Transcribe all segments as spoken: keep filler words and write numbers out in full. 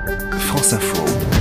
France Info.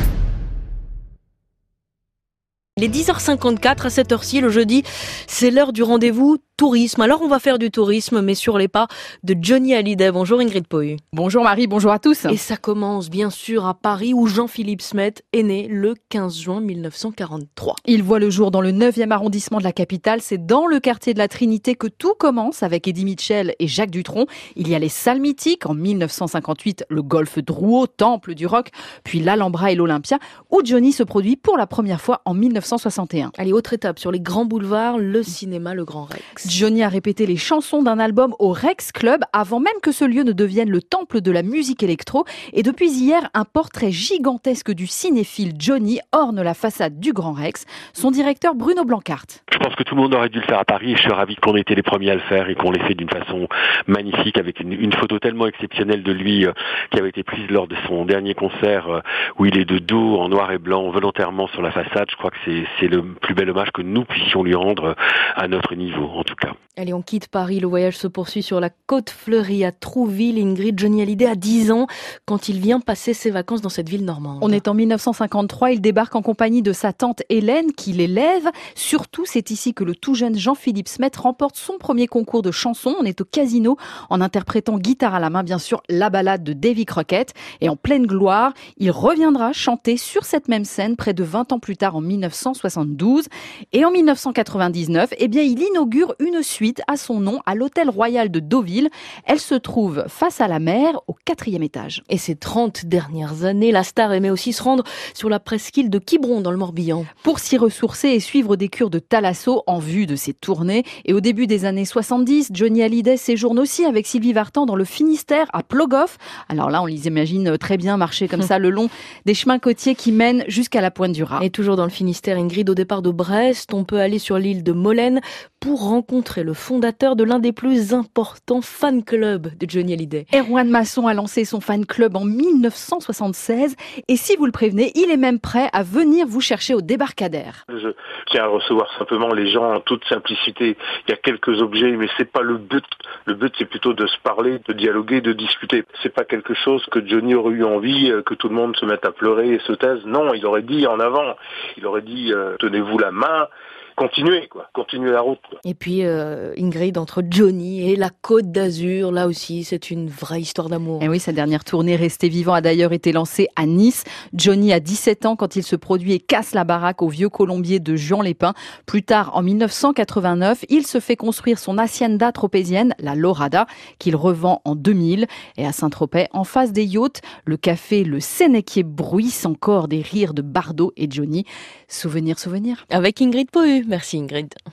Il est dix heures cinquante-quatre, à cette heure-ci, le jeudi, c'est l'heure du rendez-vous tourisme. Alors on va faire du tourisme, mais sur les pas de Johnny Hallyday. Bonjour Ingrid Pohu. Bonjour Marie, bonjour à tous. Et ça commence bien sûr à Paris, où Jean-Philippe Smet est né le quinze juin mille neuf cent quarante-trois. Il voit le jour dans le neuvième arrondissement de la capitale. C'est dans le quartier de la Trinité que tout commence avec Eddie Mitchell et Jacques Dutronc. Il y a les salles mythiques, en mille neuf cent cinquante-huit, le Golf Drouot, temple du rock, puis l'Alhambra et l'Olympia, où Johnny se produit pour la première fois en mille neuf cent soixante et un. Allez, autre étape, sur les grands boulevards, le cinéma, le Grand Rex. Johnny a répété les chansons d'un album au Rex Club avant même que ce lieu ne devienne le temple de la musique électro. Et depuis hier, un portrait gigantesque du cinéphile Johnny orne la façade du Grand Rex. Son directeur Bruno Blancart. Je pense que tout le monde aurait dû le faire à Paris et je suis ravi qu'on ait été les premiers à le faire et qu'on l'ait fait d'une façon magnifique avec une, une photo tellement exceptionnelle de lui euh, qui avait été prise lors de son dernier concert euh, où il est de dos en noir et blanc volontairement sur la façade. Je crois que c'est, c'est le plus bel hommage que nous puissions lui rendre euh, à notre niveau en tout cas. Allez, on quitte Paris, le voyage se poursuit sur la côte fleurie à Trouville. Ingrid, Johnny Hallyday a dix ans quand il vient passer ses vacances dans cette ville normande. On est en mille neuf cent cinquante-trois, il débarque en compagnie de sa tante Hélène qui l'élève. Surtout, c'est ici que le tout jeune Jean-Philippe Smet remporte son premier concours de chansons. On est au Casino en interprétant guitare à la main, bien sûr, la ballade de Davy Crockett. Et en pleine gloire, il reviendra chanter sur cette même scène près de vingt ans plus tard en mille neuf cent soixante-douze. Et en mille neuf cent quatre-vingt-dix-neuf, eh bien, il inaugure une suite à son nom à l'hôtel royal de Deauville. Elle se trouve face à la mer au quatrième étage. Et ces trente dernières années, la star aimait aussi se rendre sur la presqu'île de Quiberon dans le Morbihan. Pour s'y ressourcer et suivre des cures de thalasso en vue de ses tournées. Et au début des années soixante-dix, Johnny Hallyday séjourne aussi avec Sylvie Vartan dans le Finistère à Plogoff. Alors là, on les imagine très bien marcher comme ça le long des chemins côtiers qui mènent jusqu'à la Pointe du Raz. Et toujours dans le Finistère, Ingrid, au départ de Brest, on peut aller sur l'île de Molène pour rencontrer le fondateur de l'un des plus importants fan clubs de Johnny Hallyday. Erwan Masson a lancé son fan club en mille neuf cent soixante-seize et si vous le prévenez, il est même prêt à venir vous chercher au débarcadère. Je tiens à recevoir simplement les gens en toute simplicité. Il y a quelques objets, mais c'est pas le but. Le but, c'est plutôt de se parler, de dialoguer, de discuter. C'est pas quelque chose que Johnny aurait eu envie, que tout le monde se mette à pleurer et se taise. Non, il aurait dit en avant. Il aurait dit euh, tenez-vous la main. Continuez, quoi. Continuez la route, quoi. Et puis, euh, Ingrid, entre Johnny et la Côte d'Azur, là aussi, c'est une vraie histoire d'amour. Et oui, sa dernière tournée Restez vivant a d'ailleurs été lancée à Nice. Johnny a dix-sept ans quand il se produit et casse la baraque au Vieux Colombier de Juan Lépin. Plus tard, en mille neuf cent quatre-vingt-neuf, il se fait construire son hacienda tropézienne, la Lorada, qu'il revend en deux mille. Et à Saint-Tropez, en face des yachts, le café Le Sénéquier bruisse encore des rires de Bardot et Johnny. Souvenir, souvenir. Avec Ingrid Pohu. Merci Ingrid.